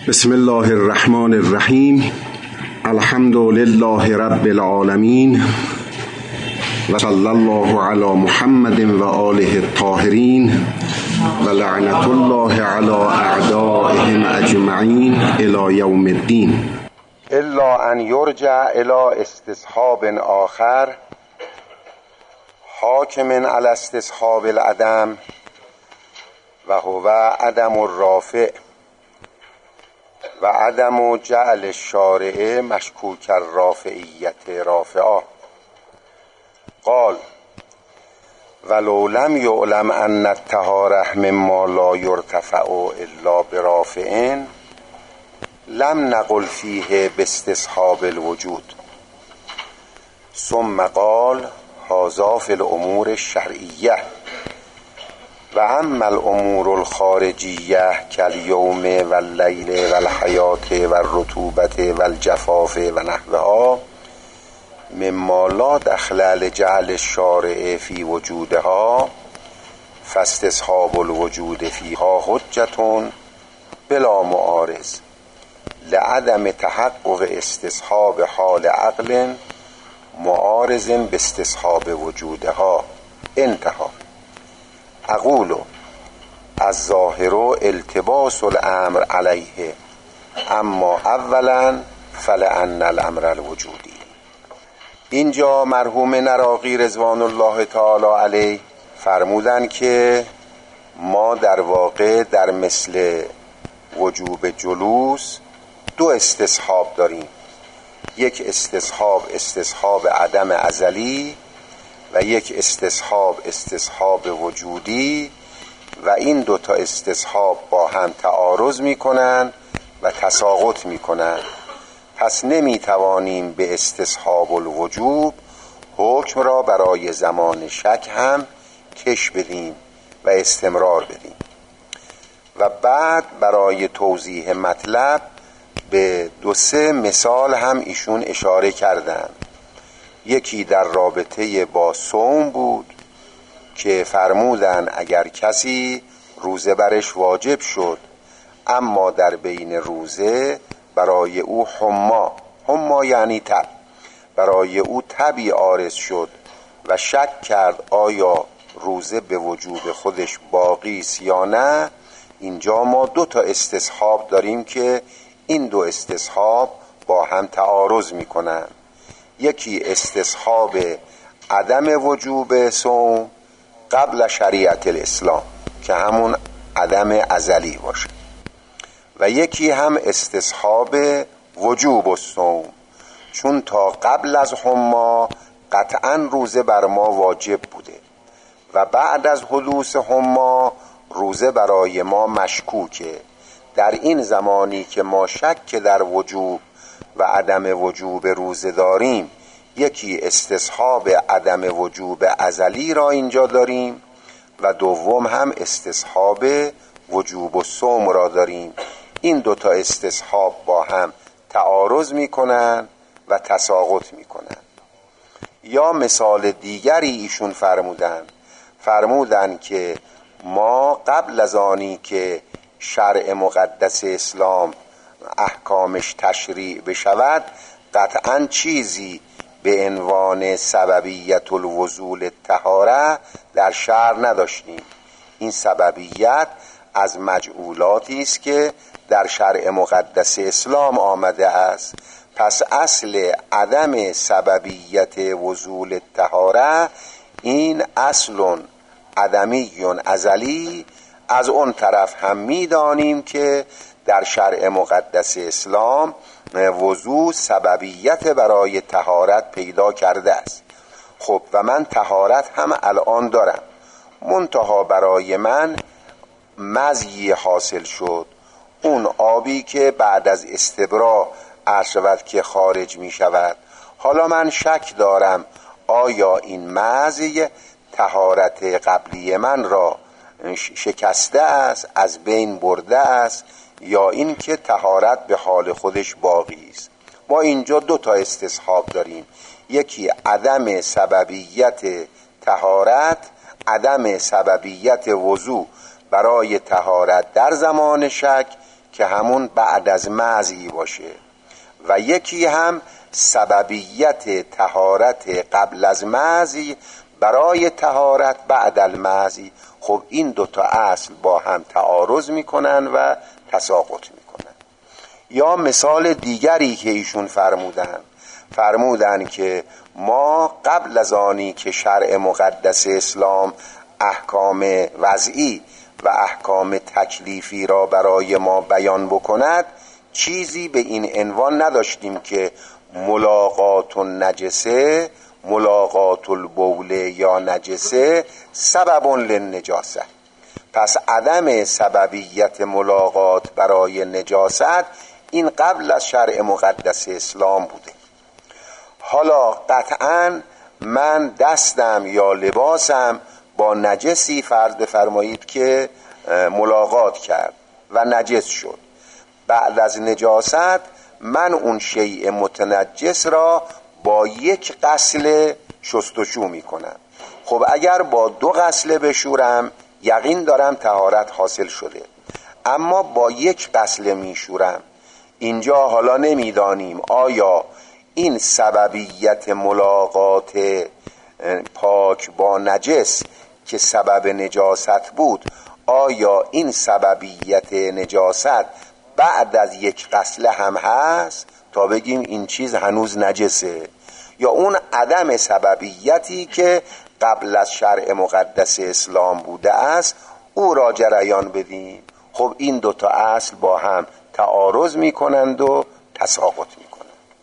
بسم الله الرحمن الرحیم. الحمد لله رب العالمین و صلی الله علی محمد و آله الطاهرین و لعنت الله علی اعدائهم اجمعین الی یوم الدین. الا ان یرجع الی استصحاب آخر حاکم علی استصحاب العدم و هو عدم الرافع و عدم جعل الشارع مشکوک الرافعیت رافعه. قال ولو لم یعلم ان الطهارة مما لا یرتفع الا برافع لم نقل فیه باستصحاب الوجود. ثم قال هذا فی الامور الشرعیه و اما الامور الخارجیه کالیوم و اللیل و الحیات و الرطوبت و الجفاف و نحوها مما لا دخل لجعل الشارع فی وجودها فاستصحاب الوجود فیها حجة بلا معارض لعدم تحقق استصحاب حال عقل معارض باستصحاب وجودها. انتهى. اقول الظاهر التباس الامر علیه اما اولا فلان الامر الوجودی. اینجا مرحوم نراقی رضوان الله تعالی علیه فرمودن که ما در واقع در مثل وجوب جلوس دو استصحاب داریم. یک استصحاب عدم ازلی و یک استصحاب وجودی و این دوتا استصحاب با هم تعارض میکنن و تساقط میکنن. پس نمیتوانیم به استصحاب الوجوب حکم را برای زمان شک هم کش بدیم و استمرار بدیم. و بعد برای توضیح مطلب به 2-3 مثال هم ایشون اشاره کردن. یکی در رابطه با صوم بود که فرمودن اگر کسی روزه برش واجب شد اما در بین روزه برای او حما یعنی تب، برای او تبی عارض شد و شک کرد آیا روزه به وجوب خودش باقی است یا نه، اینجا ما 2 تا استصحاب داریم که این 2 استصحاب با هم تعارض میکنن. یکی استصحاب عدم وجوب صوم قبل شریعت الاسلام که همون عدم ازلی باشه و یکی هم استصحاب وجوب الصوم چون تا قبل از حما قطعا روزه بر ما واجب بوده و بعد از حدوث حما روزه برای ما مشکوکه. در این زمانی که ما شک در وجوب و عدم وجوب روزه داریم، یکی استصحاب عدم وجوب ازلی را اینجا داریم و دوم هم استصحاب وجوب الصوم را داریم. این 2 تا استصحاب با هم تعارض میکنن و تساقط میکنن. یا مثال دیگری ایشون فرمودن که ما قبل از آنی که شرع مقدس اسلام احکامش تشریع بشود قطعاً چیزی به عنوان سببیت الوصول الطهاره در شرع نداشتیم. این سببیت از مجعولاتی است که در شرع مقدس اسلام آمده است. پس اصل عدم سببیت وصول الطهاره این اصل عدمی ازلی. از اون طرف هم میدانیم که در شرع مقدس اسلام وضو سببیت برای طهارت پیدا کرده است. خب و من طهارت هم الان دارم، منتها برای من مزی حاصل شد، اون آبی که بعد از استبرا عرض که خارج می شود. حالا من شک دارم آیا این مزی طهارت قبلی من را شکسته است، از بین برده است، یا این که طهارت به حال خودش باقی است. ما اینجا 2 تا استصحاب داریم. یکی عدم سببیت طهارت، عدم سببیت وضو برای طهارت در زمان شک که همون بعد از مضی باشه و یکی هم سببیت طهارت قبل از مضی برای طهارت بعد المضی. خب این دوتا اصل با هم تعارض میکنن و تساقط میکنن. یا مثال دیگری که ایشون فرمودن که ما قبل از آنی که شرع مقدس اسلام احکام وضعی و احکام تکلیفی را برای ما بیان بکند چیزی به این عنوان نداشتیم که ملاقات النجسه، ملاقات البول یا نجسه سبب للنجاست. پس عدم سببیت ملاقات برای نجاست این قبل از شرع مقدس اسلام بوده. حالا قطعاً من دستم یا لباسم با نجسی فرض بفرمایید که ملاقات کرد و نجس شد، بعد از نجاست من اون شیء متنجس را با یک غسل شستشو میکنم. خب اگر با 2 غسل بشورم یقین دارم طهارت حاصل شده، اما با 1 غسل میشورم. اینجا حالا نمیدانیم آیا این سببیت ملاقات پاک با نجس که سبب نجاست بود، آیا این سببیت نجاست بعد از 1 غسل هم هست تا بگیم این چیز هنوز نجسه، یا اون عدم سببیتی که قبل از شرع مقدس اسلام بوده است او را جریان بدیم. خب این دوتا اصل با هم تعارض میکنند و تساقط میکنند.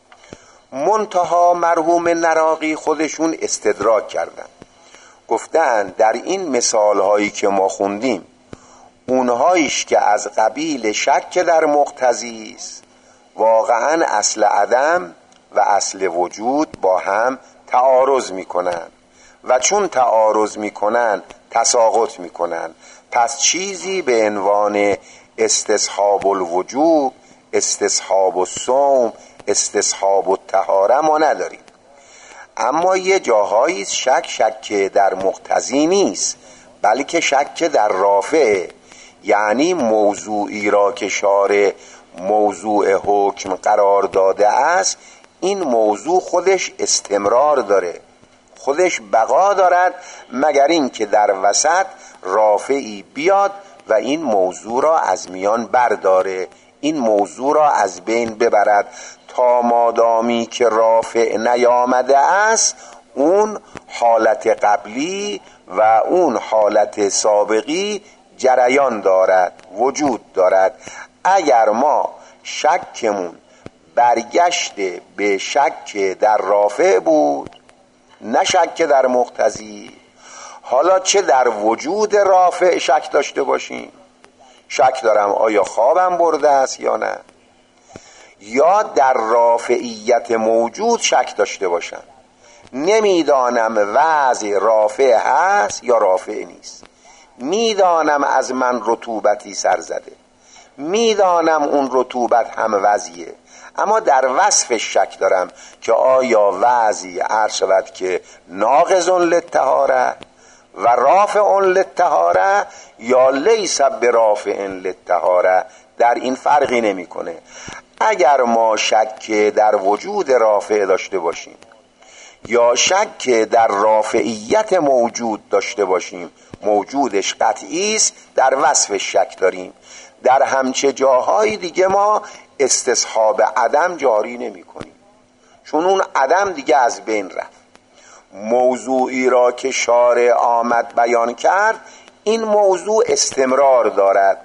منتها مرحوم نراقی خودشون استدراک کردن، گفتن در این مثال هایی که ما خوندیم اونهایش که از قبیل شک در مقتضی است واقعا اصل عدم و اصل وجود با هم تعارض میکنن و چون تعارض میکنن تساقط میکنن. پس چیزی به عنوان استصحاب الوجوب، استصحاب الصوم، استصحاب الطهاره ما نداریم. اما یه جاهایی شک در مقتضی نیست بلکه شک در رافع، یعنی موضوعی را که شارع موضوع حکم قرار داده است این موضوع خودش استمرار داره، خودش بقا دارد، مگر این که در وسط رافعی بیاد و این موضوع را از میان برداره، این موضوع را از بین ببرد. تا مادامی که رافع نیامده است اون حالت قبلی و اون حالت سابقی جریان دارد، وجود دارد. اگر ما شکمون برگشته به شک در رافع بود نه شک در مقتضی، حالا چه در وجود رافع شک داشته باشیم، شک دارم آیا خوابم برده است یا نه، یا در رافعیت موجود شک داشته باشم، نمیدانم وضع رافع هست یا رافع نیست، میدانم از من رطوبتی سر زده، میدانم اون رطوبت هم وضعیه، اما در وصف شک دارم که آیا وضعی عرض شود که ناقض للطهاره و رافع للطهاره یا لیس برافع للطهاره، در این فرقی نمیکنه. اگر ما شک در وجود رافع داشته باشیم یا شک در رافعیت موجود داشته باشیم، موجودش قطعی است، در وصف شک داریم. در همچه جاهای دیگه ما استصحاب عدم جاری نمی کنیم، چون اون عدم دیگه از بین رفت. موضوعی را که شارع آمد بیان کرد این موضوع استمرار دارد،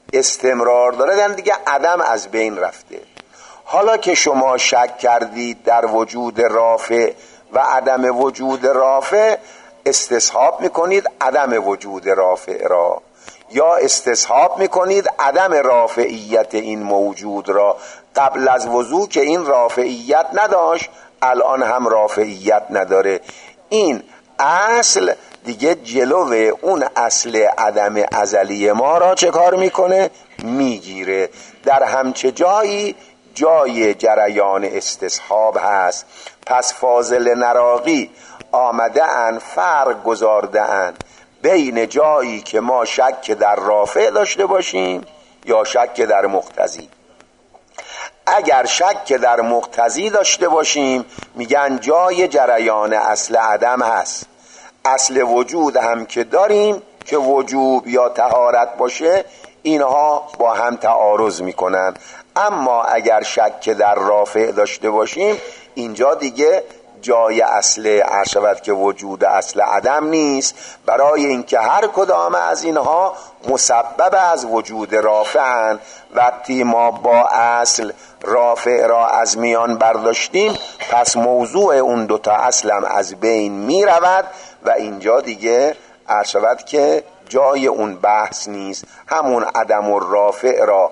یعنی دیگه عدم از بین رفته. حالا که شما شک کردید در وجود رافع و عدم وجود رافع، استصحاب میکنید عدم وجود رافع را، یا استصحاب میکنید عدم رافعیت این موجود را. قبل از وضو که این رافعیت نداشت الان هم رافعیت نداره. این اصل دیگه جلو اون اصل عدم ازلی ما را چه کار میکنه؟ میگیره. در همچه جایی جای جریان استصحاب هست. پس فاضل نراقی آمده ان فرق گذارده ان بین جایی که ما شک در رافع داشته باشیم یا شک در مقتضی. اگر شک در مقتضی داشته باشیم میگن جای جریان اصل عدم هست. اصل وجود هم که داریم که وجوب یا طهارت باشه، اینها با هم تعارض میکنن. اما اگر شک در رافع داشته باشیم، اینجا دیگه جای اصل عرشبت که وجود اصل عدم نیست، برای اینکه هر کدام از اینها مسبب از وجود رافعن. وقتی ما با اصل رافع را از میان برداشتیم، پس موضوع اون دوتا اصلم از بین می رود و اینجا دیگه عرشبت که جای اون بحث نیست. همون عدم و رافع را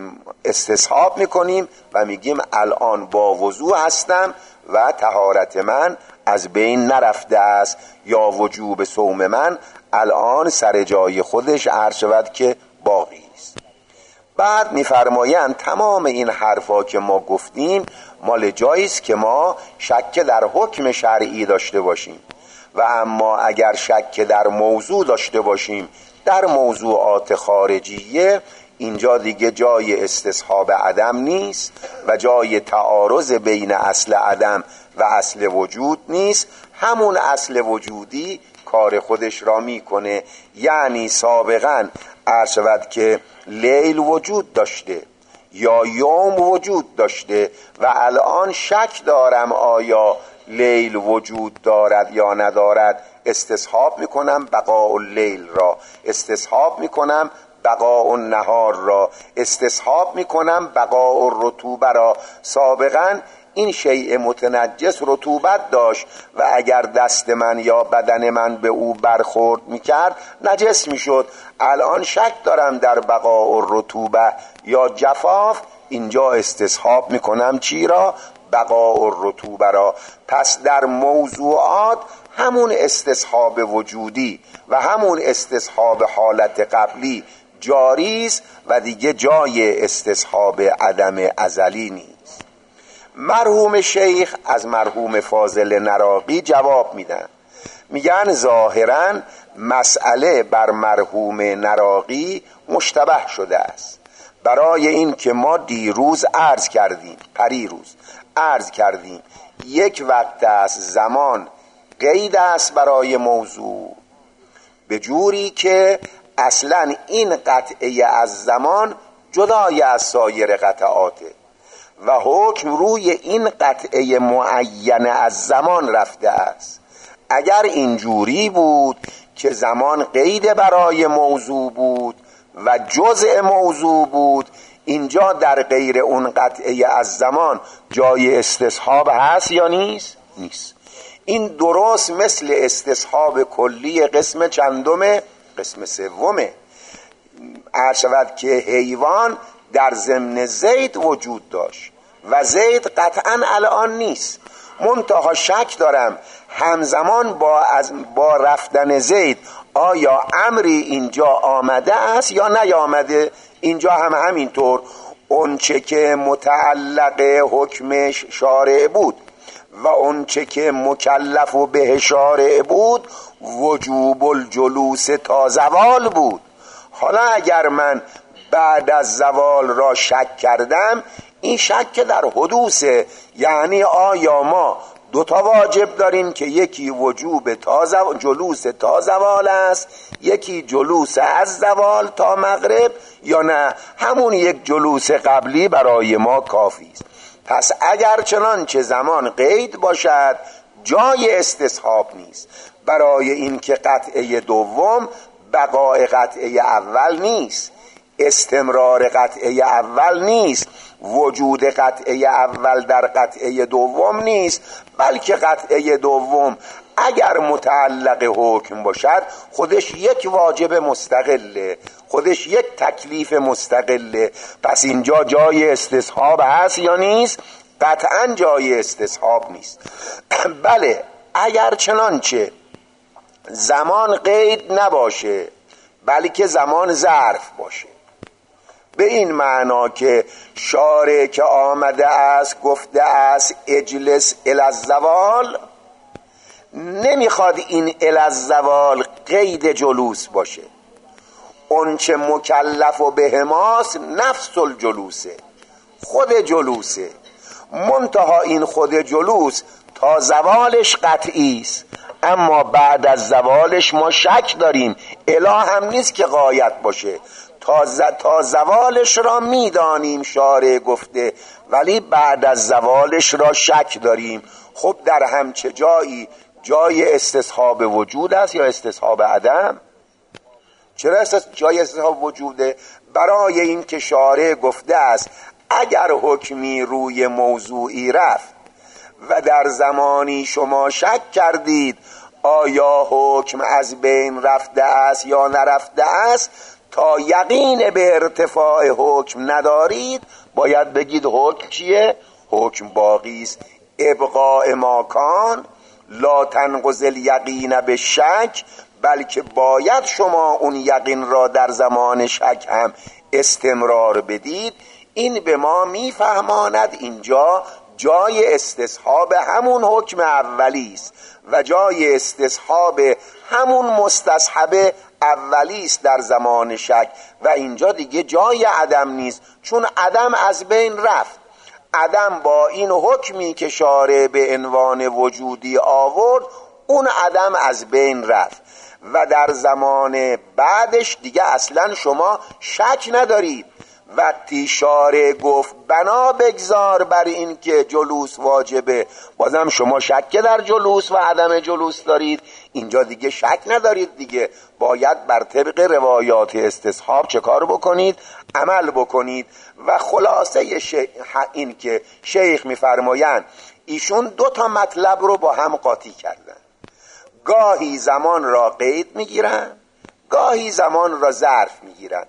استصحاب میکنیم و میگیم الان با وضوع هستم و طهارت من از بین نرفته است، یا وجوب صوم من الان سر جای خودش عرشبت که باقی است. بعد میفرمایند تمام این حرفا که ما گفتیم مال جاییست که ما شک در حکم شرعی داشته باشیم، و اما اگر شک در موضوع داشته باشیم، در موضوعات خارجیه، اینجا دیگه جای استصحاب عدم نیست و جای تعارض بین اصل عدم و اصل وجود نیست. همون اصل وجودی کار خودش را میکنه. یعنی سابقا عرشبت که لیل وجود داشته یا یوم وجود داشته و الان شک دارم آیا لیل وجود دارد یا ندارد، استصحاب میکنم بقاء اللیل را، استصحاب میکنم بقاء النهار را، استصحاب میکنم بقاء الرطوبه را. سابقا این شیء متنجس رطوبت داشت و اگر دست من یا بدن من به او برخورد میکرد نجس میشد. الان شک دارم در بقاء الرطوبه یا جفاف، اینجا استصحاب میکنم چی را؟ بقاء الرطوبه را. پس در موضوعات همون استصحاب وجودی و همون استصحاب حالت قبلی جاریست و دیگه جای استصحاب عدم ازلی نیست. مرحوم شیخ از مرحوم فاضل نراقی جواب میدن، میگن ظاهرا مسئله بر مرحوم نراقی مشتبه شده است، برای این که ما دیروز عرض کردیم، پریروز عرض کردیم، یک وقت است زمان قید است برای موضوع، به جوری که اصلا این قطعه از زمان جدای از سایر قطعاته و حکم روی این قطعه معینه از زمان رفته است. اگر اینجوری بود که زمان قید برای موضوع بود و جزء موضوع بود، اینجا در غیر اون قطعه از زمان جای استصحاب هست یا نیست؟ نیست. این درست مثل استصحاب کلی قسم چندمه؟ قسم سومه. عرشبت که حیوان در ضمن زید وجود داشت و زید قطعا الان نیست، منتها شک دارم همزمان با رفتن زید آیا امری اینجا آمده است یا نیامده. اینجا هم همینطور، اونچه که متعلق حکمش شارع بود و اونچه که مکلف و به شارع بود وجوب الجلوس تا زوال بود. حالا اگر من بعد از زوال را شک کردم، این شک در حدوثه، یعنی آیا ما دوتا واجب داریم که یکی وجوب جلوس تا زوال است، یکی جلوس از زوال تا مغرب، یا نه همون یک جلوس قبلی برای ما کافی است. پس اگر چنانچه زمان قید باشد جای استصحاب نیست، برای اینکه قطعه دوم بقاء قطعه اول نیست، استمرار قطعه اول نیست، وجود قطعه اول در قطعه دوم نیست، بلکه قطعه دوم اگر متعلق حکم باشد خودش یک واجب مستقله، خودش یک تکلیف مستقله. پس اینجا جای استصحاب هست یا نیست؟ قطعا جای استصحاب نیست. بله اگر چنانچه زمان قید نباشه بلکه زمان ظرف باشه، به این معنا که شارع که آمده است گفته است اجلس الی الزوال، نمیخواد این الی الزوال قید جلوس باشه، اون چه مکلف و بهماست نفس الجلوسه، خود جلوسه. منتها این خود جلوس تا زوالش قطعی است، اما بعد از زوالش ما شک داریم. اله هم نیست که غایت باشه، تا زوالش را میدانیم شارع گفته، ولی بعد از زوالش را شک داریم. خب در همچه جایی جای استصحاب وجود است یا استصحاب عدم؟ چرا جای استصحاب وجوده؟ برای این که شارع گفته است اگر حکمی روی موضوعی رفت و در زمانی شما شک کردید آیا حکم از بین رفته است یا نرفته است، تا یقین به ارتفاع حکم ندارید باید بگید حکم چیه؟ حکم باقی است. ابقاء ماکان لا تنقض الیقین به شک، بلکه باید شما اون یقین را در زمان شک هم استمرار بدید. این به ما میفهماند اینجا جای استصحاب همون حکم اولی است و جای استصحاب همون مستصحب اولی است در زمان شک، و اینجا دیگه جای عدم نیست، چون عدم از بین رفت. عدم با این حکمی که شارع به عنوان وجودی آورد، اون عدم از بین رفت و در زمان بعدش دیگه اصلا شما شک ندارید. وقتی شارع گفت بنا بگذار بر این که جلوس واجبه، بازم شما شک در جلوس و عدم جلوس دارید، اینجا دیگه شک ندارید دیگه. باید بر طبق روایات استصحاب چه کار بکنید؟ عمل بکنید. و خلاصه این که شیخ میفرمایند ایشون دو تا مطلب رو با هم قاطی کردن. گاهی زمان را قید میگیرن، گاهی زمان را ظرف میگیرن،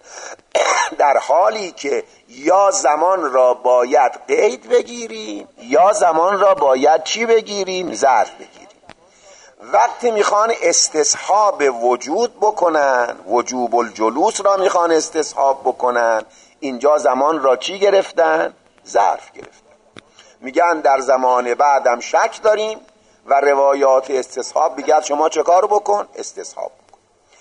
در حالی که یا زمان را باید قید بگیریم یا زمان را باید چی بگیریم؟ ظرف بگیریم. وقتی میخوان استصحاب وجود بکنن، وجوب الجلوس را میخوان استصحاب بکنن، اینجا زمان را چی گرفتن؟ ظرف گرفتن. میگن در زمان بعدم شک داریم و روایات استصحاب میگن شما چه کار بکن؟ استصحاب بکن.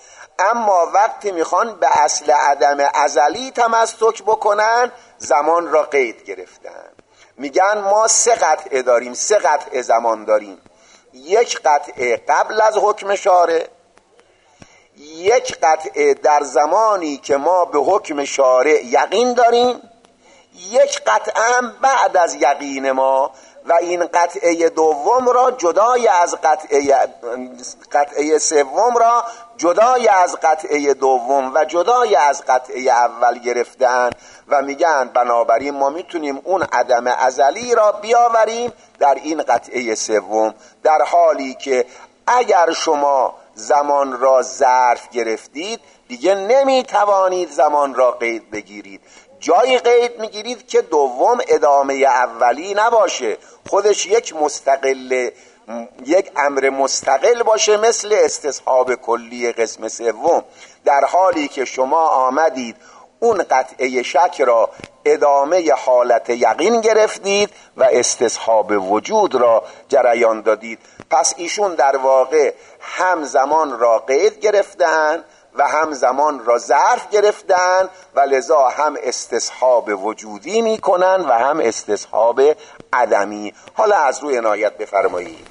اما وقتی میخوان به اصل عدم ازلی تمسک بکنن، زمان را قید گرفتن. میگن ما 3 قطعه داریم، 3 قطعه زمان داریم. 1 قطعه قبل از حکم شارع، 1 قطعه در زمانی که ما به حکم شارع یقین داریم، 1 قطعه هم بعد از یقین ما، و این قطعه دوم را جدای از قطعه سوم را جدای از قطعه دوم و جدای از قطعه اول گرفتن و میگن بنابراین ما میتونیم اون عدم ازلی را بیاوریم در این قطعه سوم، در حالی که اگر شما زمان را ظرف گرفتید دیگه نمیتوانید زمان را قید بگیرید. جای قید میگیرید که دوم ادامه اولی نباشه، خودش یک امر مستقل باشه، مثل استصحاب کلی قسم سوم، در حالی که شما آمدید اون قطعه شک را ادامه حالت یقین گرفتید و استصحاب وجود را جریان دادید. پس ایشون در واقع هم زمان را قید گرفتن و هم زمان را ظرف گرفتن و لذا هم استصحاب وجودی میکنن و هم استصحاب عدمی. حالا از روی عنایت بفرمایید.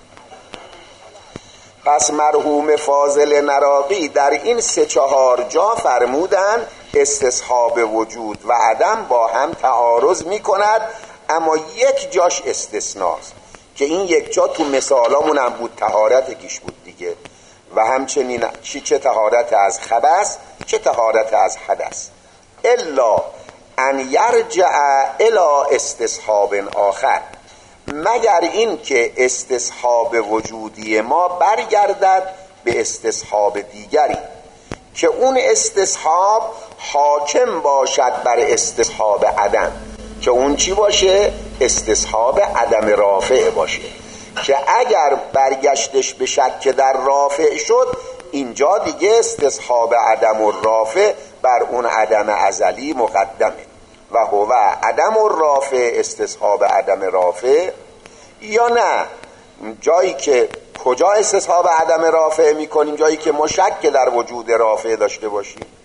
پس مرحوم فاضل نراقی در این 3-4 جا فرمودن استصحاب وجود و عدم با هم تعارض میکند، اما یک جاش استثناست که این یک جا تو مثالامون هم بود، طهارت کیش بود دیگه، و همچنین چه طهارت از خبث چه طهارت از حدث، الا ان یرجع الی استصحاب آخر، مگر این که استصحاب وجودی ما برگردد به استصحاب دیگری که اون استصحاب حاکم باشد بر استصحاب عدم، که اون چی باشه؟ استصحاب عدم رافع باشه، که اگر برگشتش به شک در رافع شد، اینجا دیگه استصحاب عدم و رافع بر اون عدم ازلی مقدمه. و هو عدم و رافع استصحاب عدم رافع، یا نه جایی که کجا استصحاب عدم رافع میکنیم؟ جایی که ما شک در وجود رافع داشته باشیم،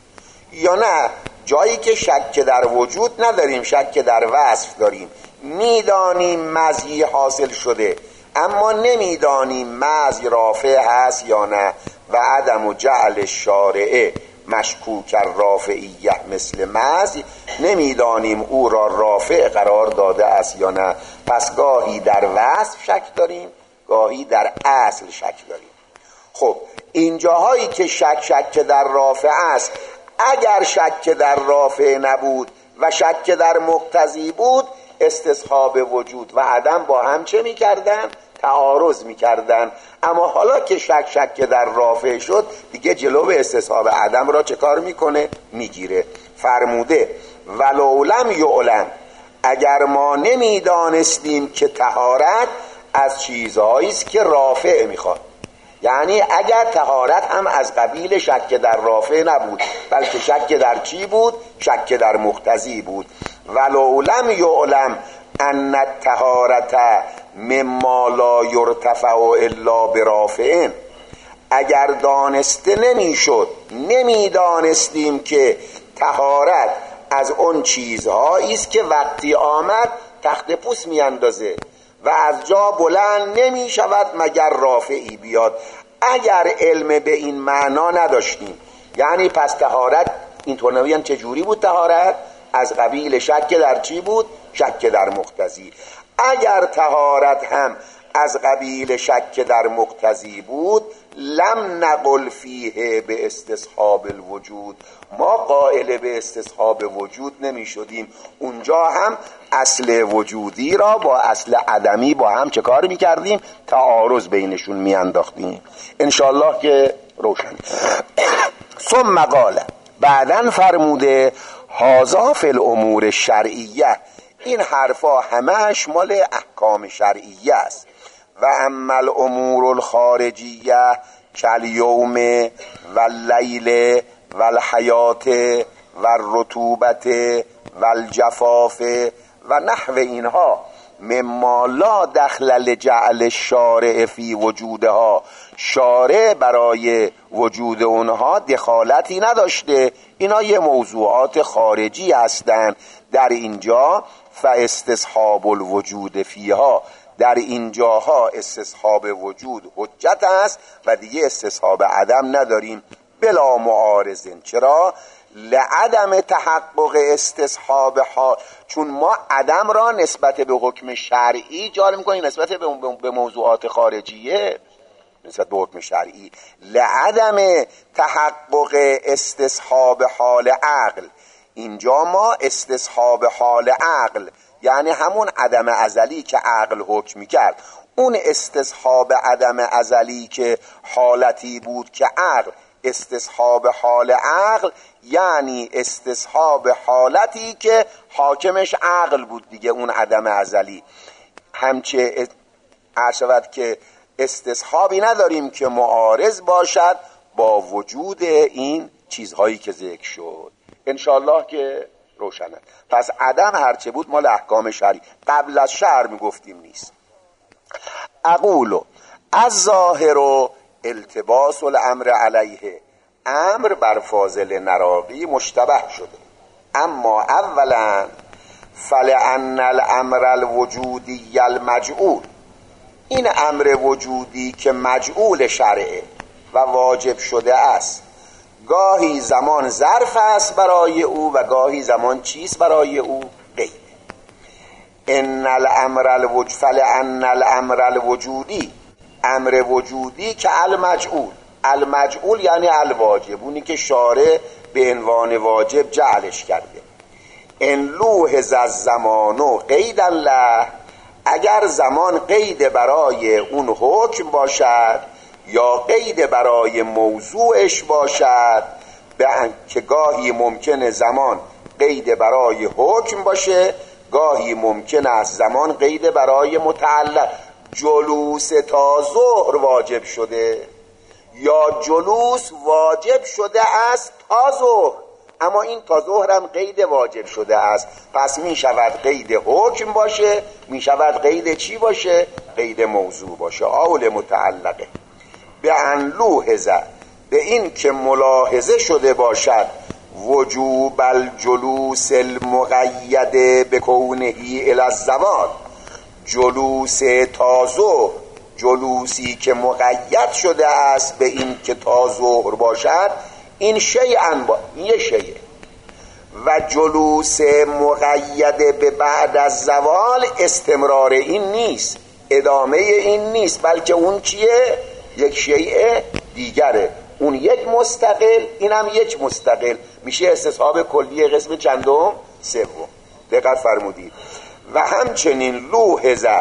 یا نه جایی که شک در وجود نداریم، شک در وصف داریم، میدانیم مزی حاصل شده اما نمیدانیم مزی رافع هست یا نه. و عدم و جعل شارعه مشکوک رافعیه مثل مزی، نمیدانیم او را رافع قرار داده است یا نه. پس گاهی در وصف شک داریم، گاهی در اصل شک داریم. خب اینجاهایی که شک در رافع است، اگر شک در رافع نبود و شک در مقتضی بود، استصحاب وجود و عدم با هم چه میکردن؟ تعارض میکردن. اما حالا که شک در رافع شد، دیگه جلو استصحاب عدم را چه کار میکنه؟ میگیره. فرموده ولو لم یعلم، اگر ما نمیدانستیم که طهارت از چیزهایی است که رافع میخواد، یعنی اگر طهارت هم از قبیل شک در رافع نبود بلکه شک در چی بود؟ شک در مقتضی بود. ولو لم یعلم ان الطهارت مما لا یرتفع الا برافع، اگر دانسته نمیشد، نمیدانستیم که طهارت از اون چیزهایی است که وقتی آمد تخت پوست میاندازه و از جا بلند نمی شود مگر رافعی بیاد. اگر علم به این معنا نداشتیم، یعنی پس طهارت اینطور نوعی چجوری بود؟ طهارت از قبیل شک در چی بود؟ شک در مقتضی. اگر طهارت هم از قبیل شک در مقتضی بود، لم نقل فیه به استصحاب الوجود، ما قائل به استصحاب وجود نمی شدیم. اونجا هم اصل وجودی را با اصل عدمی با هم چه کار می کردیم؟ تعارض بینشون می انداختیم. انشاءالله که روشن. ثم قال، بعدن فرموده هذا فی الامور الشرعیه، این حرفا همش مال احکام شرعیه است. و اما الامور الخارجیه کالیوم و اللیل و الحیات و الرطوبت و الجفاف و نحو اینها مما لا دخل لجعل الشارع فی وجودها، شارع برای وجود اونها دخالتی نداشته، اینا یه موضوعات خارجی هستند. در اینجا فاستصحاب الوجود فیها، در اینجاها استصحاب وجود حجت است و دیگه استصحاب عدم نداریم بلا معارضن. چرا؟ لعدم تحقق استصحاب ها، چون ما عدم را نسبت به حکم شرعی جاری میکنیم نسبت به موضوعات خارجیه، نسبت به حکم شرعی. لعدم تحقق استصحاب حال عقل، اینجا ما استصحاب حال عقل یعنی همون عدم ازلی که عقل حکم میکرد، اون استصحاب عدم ازلی که حالتی بود که عقل استصحاب حال عقل، یعنی استصحاب حالتی که حاکمش عقل بود دیگه، اون عدم ازلی. همچه عرشود که استصحابی نداریم که معارض باشد با وجود این چیزهایی که ذکر شد. انشالله که روشنه. پس عدم هرچه بود مال احکام شرعی، قبل از شرع میگفتیم نیست. اقولو از ظاهر و التباس الامر علیه، امر بر فاضل نراقی مشتبه شده. اما اولا فلان الامر الوجودی المجعول، این امر وجودی که مجعول شرعه و واجب شده است، گاهی زمان ظرف است برای او و گاهی زمان چیست برای او؟ غیب. ان الامر الوجود فلان الامر الوجودی، امر وجودی که المجعول، المجعول یعنی الواجب، اونی که شارع به عنوان واجب جعلش کرده. ان لوحظ الزمان قیدا له، اگر زمان قید برای اون حکم باشد یا قید برای موضوعش باشد، که گاهی ممکنه زمان قید برای حکم باشه، گاهی ممکنه از زمان قید برای متعلق. جلوس تا ظهر واجب شده یا جلوس واجب شده است تا ظهر، اما این تا ظهر هم قید واجب شده است، پس می شود قید حکم باشه، می شود قید چی باشه؟ قید موضوع باشه. آول متعلقه به ان لوحظه، به این که ملاحظه شده باشد وجوب الجلوس المقید به کونه الی الزوال، جلوس تازه، جلوسی که مقید شده است به این که تا ظهر باشد، این یه شیء، و جلوس مقید به بعد از زوال استمرار این نیست، ادامه این نیست، بلکه اون چیه؟ یک شیء دیگره، اون یک مستقل، اینم یک مستقل، میشه استصحاب کلی قسم چندم؟ سوم. دقت فرمودید. و همچنین لوحظه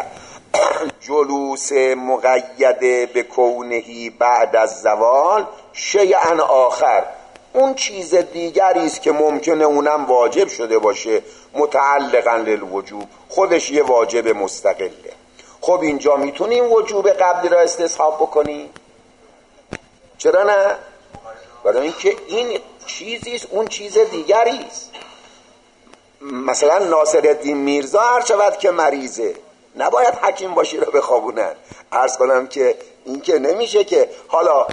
جلوس مقید به کونهی بعد از زوال شیئا آخر، اون چیز دیگری است که ممکنه اونم واجب شده باشه، متعلقا للوجوب، خودش یه واجب مستقله. خب اینجا میتونیم وجوب قبلی را استصحاب بکنیم؟ چرا نه؟ برای اینکه این چیزیست، اون چیز دیگری است. مثلا ناصرالدین میرزا هر شود که مریضه نباید حکیم باشی رو بخوابونن. عرض کنم که این که نمیشه که حالا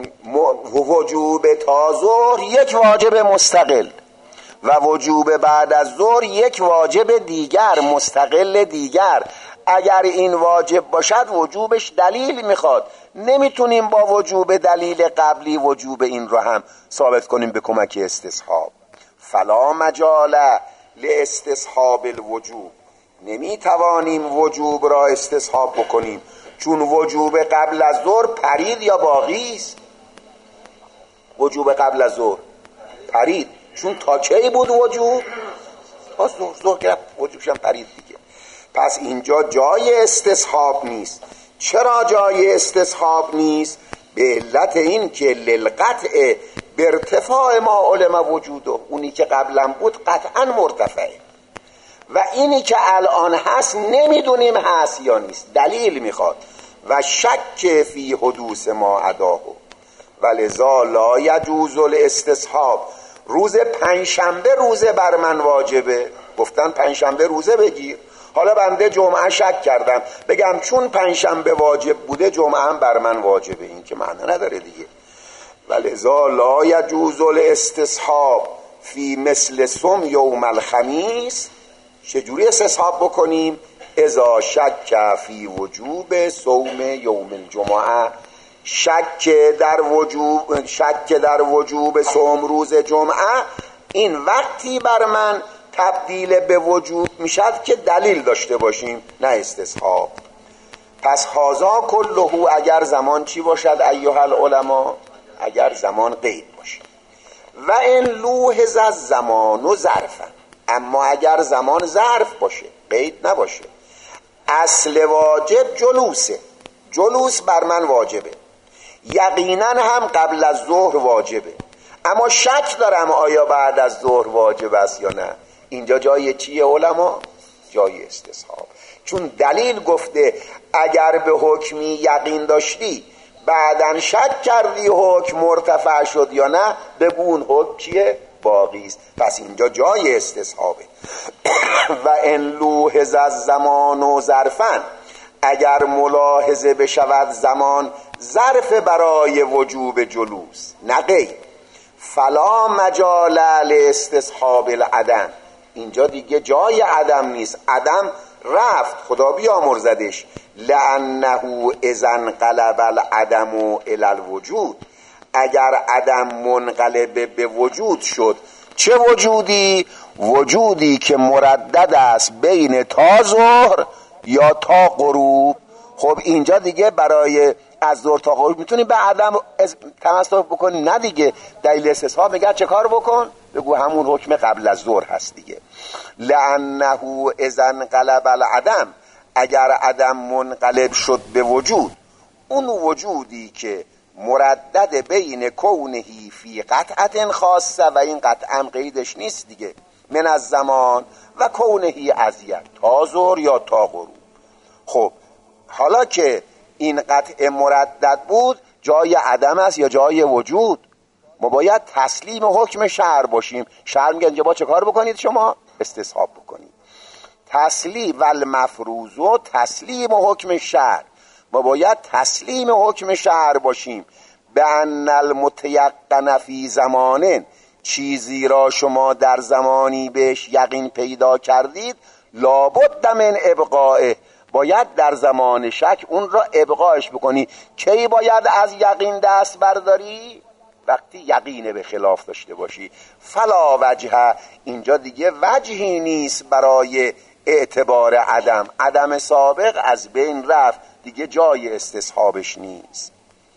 وجوب تا ظهر یک واجب مستقل و وجوب بعد از ظهر یک واجب دیگر مستقل دیگر، اگر این واجب باشد وجوبش دلیل میخواد، نمیتونیم با وجوب دلیل قبلی وجوب این رو هم ثابت کنیم به کمک استصحاب. فلا مجال لاستصحاب الوجوب، نمیتوانیم وجوب را استصحاب بکنیم، چون وجوب قبل از ظهر پرید یا باقی است؟ وجوب قبل از ظهر پرید، چون تا کی بود وجوب؟ تا ظهر که وجوبش هم پرید دیگه. پس اینجا جای استصحاب نیست. چرا جای استصحاب نیست؟ به علت این که للقطع به ارتفاع ما علم وجوده، اونی که قبلا بود قطعا مرتفعه و اینی که الان هست نمیدونیم هست یا نیست، دلیل میخواد. و شک فی حدوث ما اداه ولذا لا یجوز الاستصحاب. روز پنجشنبه روزه بر من واجبه، گفتن پنجشنبه روزه بگیر، حالا بنده جمعه شک کردم بگم چون پنجشنبه واجب بوده جمعه هم بر من واجبه، این که معنی نداره دیگه. ولذا لا یجوز الاستصحاب فی مثل صوم یوم الخمیس. چجوری استصحاب بکنیم؟ اذا شک فی وجوب صوم یوم الجمعه، شک در وجوب صوم روز جمعه، این وقتی بر من تبدیل به وجوب میشد که دلیل داشته باشیم، نه استصحاب. پس هازا کلهو، اگر زمان چی باشد ایها العلماء؟ اگر زمان قید باشه. و این لوحظ از زمان و ظرفا، اما اگر زمان ظرف باشه قید نباشه، اصل واجب جلوسه، جلوس بر من واجبه، یقینا هم قبل از ظهر واجبه، اما شک دارم آیا بعد از ظهر واجب است یا نه. اینجا جای چیه علما؟ جای استصحاب، چون دلیل گفته اگر به حکمی یقین داشتی بعدن شک کردی حکم مرتفع شد یا نه، بگو اون حکم چیه؟ باقی است. پس اینجا جای استصحابه. و ان لوحظ از زمان و ظرفن، اگر ملاحظه بشود زمان ظرف برای وجوب جلوس نه غیر، فلا مجال لاستصحاب العدم، اینجا دیگه جای عدم نیست، عدم رفت، خدا بیامرزدش. لانه اذا انقلب العدم الی الوجود، اگر عدم منقلب به وجود شد، چه وجودی؟ وجودی که مردد است بین تا ظهر یا تا غروب. خب اینجا دیگه برای از ظهر تا غروب میتونی به عدم تمسک بکنی؟ نه دیگه. دلیل استصحاب میگه چه کار بکن؟ بگو همون حکم قبل از ظهر هست دیگه. لانه اذا انقلب العدم، اگر عدم منقلب شد به وجود، اون وجودی که مردد بین کونهی فی قطعت خاصه، و این قطعا قیدش نیست دیگه، من از زمان و کونهی ازیت تا ظهر یا تا غروب. خب حالا که این قطع مردد بود، جای عدم است یا جای وجود؟ ما باید تسلیم حکم شرع باشیم. شرع میگه اینجا با چه کار بکنید؟ شما استصحاب بکنید. تسلیم و المفروض و تسلیم حکم شرع، ما باید تسلیم حکم شرع باشیم. به ان المتیقن فی زمانه، چیزی را شما در زمانی بهش یقین پیدا کردید لابد من ابقائه، باید در زمان شک اون را ابقاش بکنی. کی باید از یقین دست برداری؟ وقتی یقین به خلاف داشته باشی. فلا وجه، اینجا دیگه وجهی نیست برای اعتبار عدم، عدم سابق از بین رفت، دیگه جای استصحابش نیست.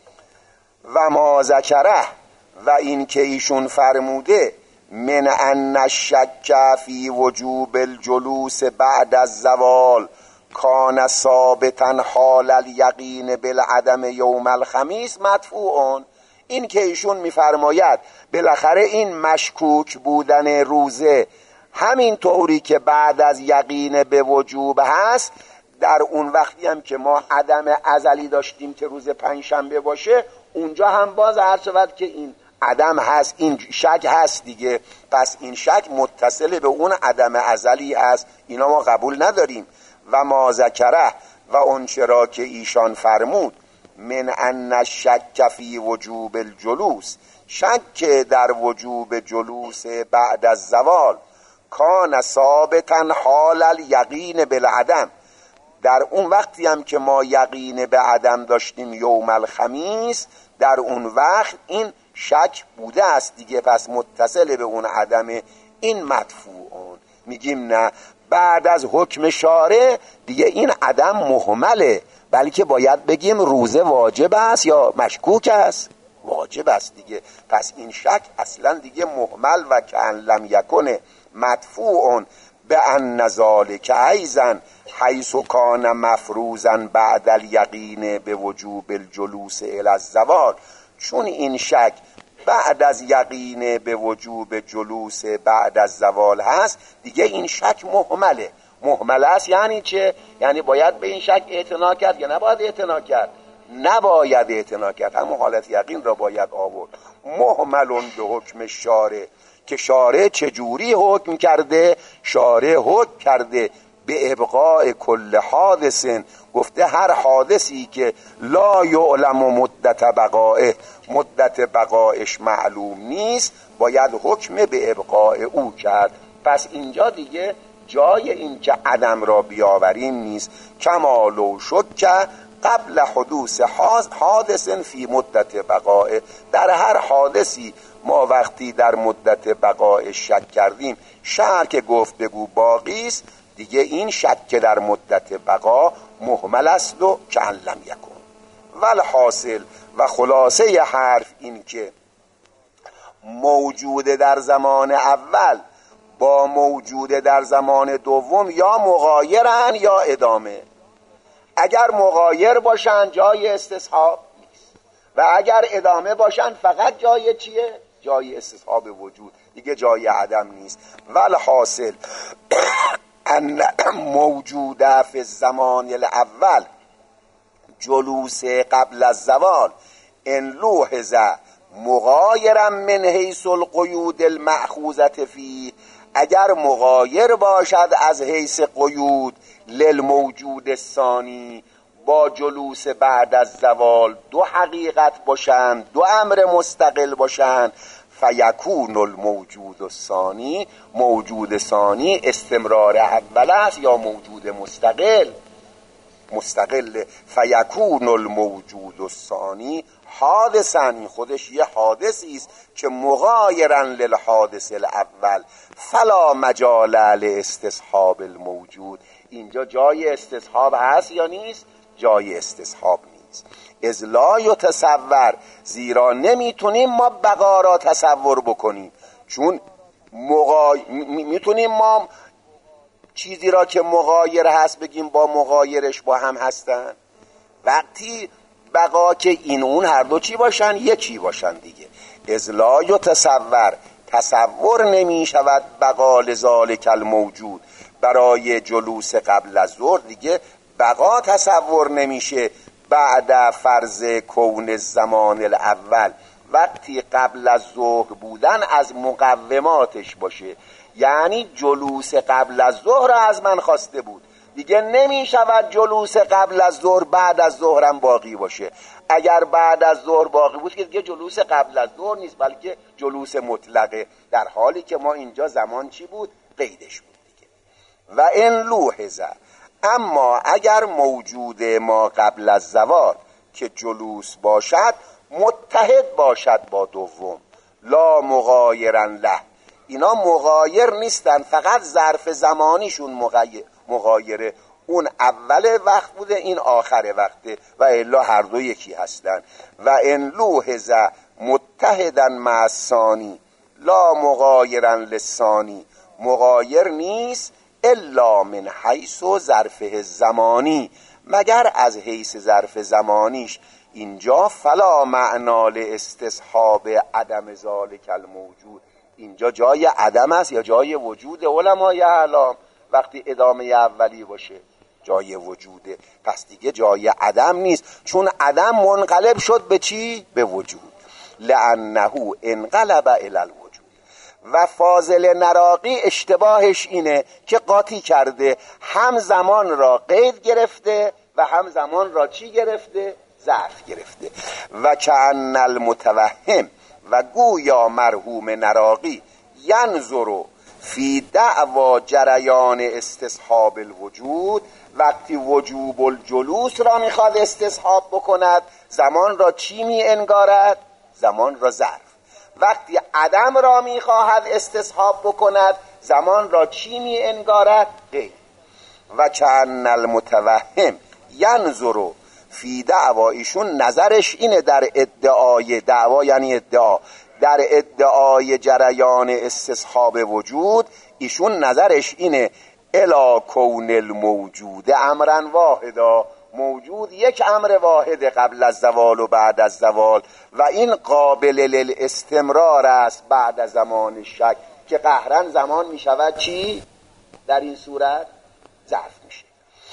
و ما ذکره، و این که ایشون فرموده من ان الشک فی وجوب الجلوس بعد الزوال کان ثابتا حال الیقین بالعدم یوم الخمیس مدفوعون. این که ایشون میفرماید بالاخره این مشکوک بودن روزه همین طوری که بعد از یقین به وجوب هست، در اون وقتی هم که ما عدم ازلی داشتیم که روز پنجشنبه باشه، اونجا هم باز عرض شود که این عدم هست، این شک هست دیگه. پس این شک متصل به اون عدم ازلی هست، اینا ما قبول نداریم. و ما ذکره، و اون چرا که ایشان فرمود من ان الشک فی وجوب الجلوس، شک در وجوب جلوس بعد از زوال کان ثابتا حال الیقین بالعدم، در اون وقتی هم که ما یقین به عدم داشتیم یوم الخمیس، در اون وقت این شک بوده است دیگه، پس متصل به اون عدم، این مدفوعون. میگیم نه، بعد از حکم شارع دیگه این عدم مهمله، بلکه باید بگیم روزه واجب است یا مشکوک است، واجب است دیگه. پس این شک اصلا دیگه مهمل و کأن لم یکن مدفوعون به ان ذلک ایضا حیث کان مفروضا بعد الیقین به وجوب الجلوس الی الزوال، چون این شک بعد از یقین به وجوب جلوس بعد از زوال هست دیگه این شک مهمله. مهمل است یعنی چه؟ یعنی باید به این شک اعتنا کرد یا نباید اعتنا کرد؟ نباید اعتنا کرد، همون حالت یقین را باید آورد. مهملون به حکم شارع، که شارع چجوری حکم کرده؟ شارع حکم کرده به ابقاء کل حادث، گفته هر حادثی که لا یعلم مدت بقائه، مدت بقایش معلوم نیست، باید حکم به ابقاء او کرد. پس اینجا دیگه جای این که عدم را بیاوریم نیست. کما لو شک قبل حدوث حادث فی مدت بقائه، در هر حادثی ما وقتی در مدت بقایش شک کردیم، شک گفتگو باقی است دیگه، این شک که در مدت بقا مهمل است و کأن لم یکن. والحاصل، و خلاصه حرف این که موجود در زمان اول با موجود در زمان دوم یا مغایرن یا ادامه. اگر مغایر باشن جای استصحاب نیست، و اگر ادامه باشن فقط جای چیه؟ جای استصحاب وجود، دیگه جای عدم نیست. والحاصل ان موجود فی الزمان الاول جلوس قبل الزوال ان لوحظ مغایرا من حیث القیود المأخوذة فیه، اگر مغایر باشد از حیث قیود للموجود الثانی، با جلوس بعد از زوال دو حقیقت باشند، دو امر مستقل باشند، فیکون الموجود الثانی، موجود ثانی استمرار اول است یا موجود مستقل. فیکون الموجود الثانی حادثا، این خودش یه حادثی است که مغایرا للحادث الاول، فلا مجال لاستصحاب الموجود. اینجا جای استصحاب هست یا نیست؟ جای استصحاب نیست. اذ لا یتصور، زیرا نمیتونیم ما بقا را تصور بکنیم، چون میتونیم ما چیزی را که مغایر هست بگیم با مغایرش با هم هستن، وقتی بقا که این اون هر دو چی باشن؟ یکی باشن دیگه. اذ لا یتصور، تصور نمی شود بقا لذالک الموجود، برای جلوس قبل از ظهر دیگه بقا تصور نمیشه بعد فرض کون الزمان الاول، وقتی قبل از ظهر بودن از مقوماتش باشه. یعنی جلوس قبل از ظهر از من خواسته بود، دیگه نمی شود جلوس قبل از ظهر بعد از ظهرم باقی باشه. اگر بعد از ظهر باقی بود که دیگه جلوس قبل از ظهر نیست، بلکه جلوس مطلقه، در حالی که ما اینجا زمان چی بود؟ قیدش بود دیگه. و ان لوحظه، اما اگر موجود ما قبل از زوال که جلوس باشد متحد باشد با دوم، لا مغایرا له، اینا مغایر نیستن، فقط ظرف زمانیشون مغایره، اون اول وقت بوده این آخر وقته و الا هر دو یکی هستن. و ان لوحظه متحدا مع الثانی لا مغایرا للثانی، مغایر نیست الا من حیث ظرفه زمانی، مگر از حیث ظرف زمانیش. اینجا فلا معنا لاستصحاب عدم ذالک الموجود، اینجا جای عدم است یا جای وجود؟ علمای اعلام وقتی ادامه اولی باشه جای وجوده، پس دیگه جای عدم نیست، چون عدم منقلب شد به چی؟ به وجود. لانه انقلب الی الوجود. و فاضل نراقی اشتباهش اینه که قاطی کرده، هم زمان را قید گرفته و هم زمان را چی گرفته؟ ظرف گرفته. و کأن المتوهم، و گویا مرحوم نراقی ینظر فی دعوا جریان استصحاب الوجود، وقتی وجوب الجلوس را میخواد استصحاب بکند زمان را چی می انگارد؟ زمان را ظرف. وقتی عدم را میخواهد استصحاب بکند زمان را چی می انگارد؟ قید. و کأن المتوهم ینظر فی دعوا، ایشون نظرش اینه در ادعای، دعوا یعنی ادعا، در ادعای جریان استصحاب وجود ایشون نظرش اینه الی کون الموجود امرا واحدا، موجود یک امر واحد قبل از زوال و بعد از زوال، و این قابل للاستمرار است بعد از زمان شک، که قهرن زمان می شود چی؟ در این صورت ظرف میشه.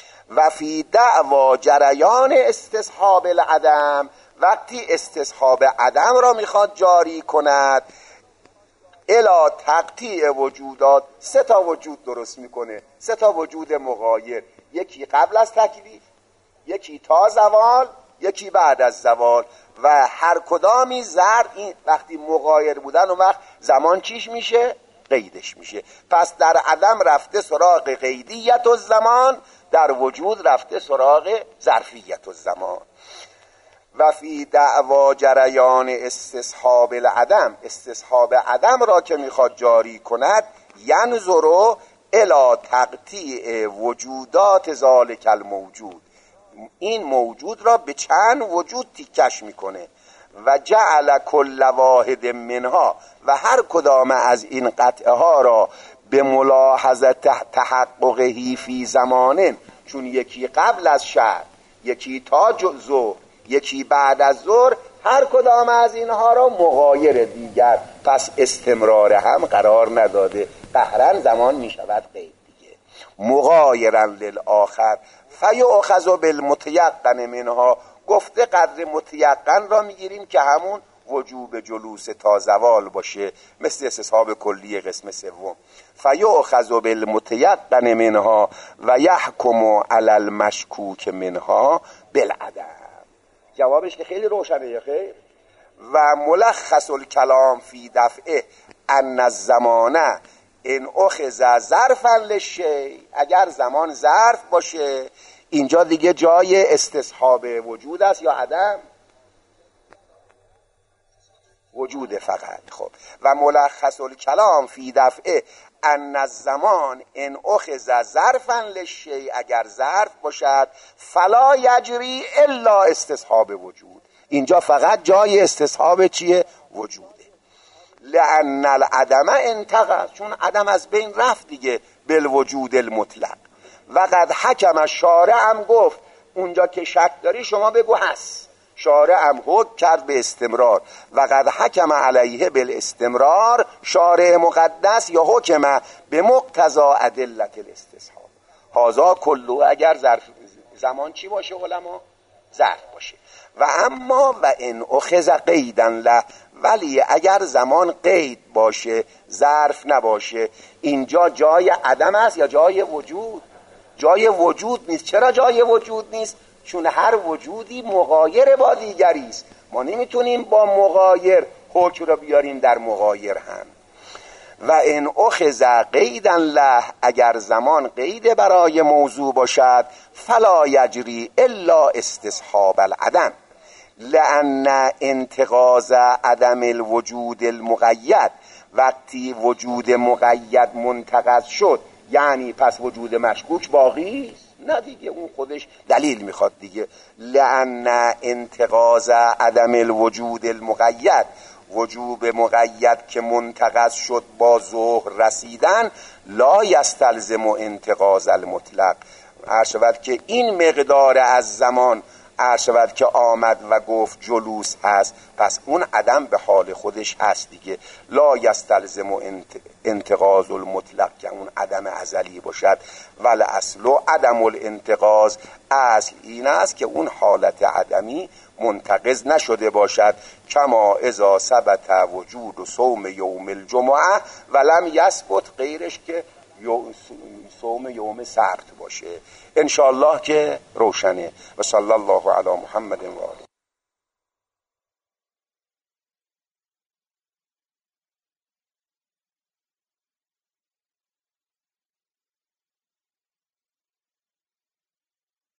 و فی دعوا جریان استصحاب العدم، وقتی استصحاب عدم را میخواد جاری کند الی تقطیع وجودات، سه تا وجود درست میکنه، سه تا وجود مغایر، یکی قبل از تکلیف، یکی تا زوال، یکی بعد از زوال، و هر کدامی این وقتی مغایر بودن و وقت زمان چیش میشه؟ قیدش میشه. پس در عدم رفته سراغ قیدیت الزمان، در وجود رفته سراغ ظرفیت الزمان. و فی دعوا جریان استصحاب العدم، استصحاب عدم را که میخواد جاری کند ینظر الی تقطیع وجودات ذالک الموجود، این موجود را به چند وجود تیکش میکنه. و جعل کل واحد منها، و هر کدام از این قطعه ها را به ملاحظه تحققه فی زمانه، چون یکی قبل از شب، یکی تا ظهر، یکی بعد از ظهر، هر کدام از اینها را مغایر دیگر، پس استمرار هم قرار نداده، قهرن زمان می شود قید دیگه. مغایرا للآخر فیؤخذ بالمتیقن منها، گفته قدر متیقن را میگیریم که همون وجوب جلوس تا زوال باشه، مثل استصحاب کلی قسم سوم. فیؤخذ بالمتیقن منها و یحکم علی المشکوک منها بالعدم. جوابش که خیلی روشنه یا خیر؟ و ملخص الکلام فی دفعه ان الزمانه ان اخذ ظرفا للشیء، اگر زمان ظرف باشه اینجا دیگه جای استصحاب وجود است یا عدم؟ وجود فقط. خب و ملخص الکلام فی دفعه ان الزمان ان اخذ ظرفا للشیء، اگر ظرف باشد فلا یجری الا استصحاب وجود، اینجا فقط جای استصحاب چیه؟ وجوده. لان العدم انتقل، چون عدم از بین رفت دیگه، بالوجود المطلق. و قد حکم الشارع، هم گفت اونجا که شک داری شما بگو هست، شارع هم حکم کرد به استمرار. و قد حکم علیه بالاستمرار، شارع مقدس یا حکم به مقتضا ادلت الاستصحاب. هذا کلو، اگر ظرف زمان چی باشه علما؟ ظرف باشه. و اما و ان اخذ قیدا له، ولی اگر زمان قید باشه ظرف نباشه، اینجا جای عدم است یا جای وجود؟ جای وجود نیست. چرا جای وجود نیست؟ چون هر وجودی مغایر با دیگری است. ما نمیتونیم با مغایر حکم را بیاریم در مغایر هم. و ان اخذ قیدا له، اگر زمان قید برای موضوع باشد، فلا یجری الا استصحاب العدم، لان انتقاض عدم الوجود المقید، وقتی وجود مقید منتقض شد یعنی پس وجود مشکوک باقی نه دیگه، اون خودش دلیل میخواد دیگه. لان انتقاض عدم الوجود المقید، وجوب مقید که منتقض شد با ظهر رسیدن، لا یستلزم انتقاض المطلق. عرض شود که این مقدار از زمان عرض شود که آمد و گفت جلوس هست، پس اون عدم به حال خودش هست دیگه. لا یستلزم انتقاض المطلق که اون عدم ازلی باشد. ول اصل عدم الانتقاض، اصل این است که اون حالت عدمی منتقض نشده باشد. کما اذا ثبت وجود صوم یوم الجمعه ولم یثبت غیرش که صوم یوم سبت باشه. انشاءالله که روشنه. و صلی الله علی محمد و آله.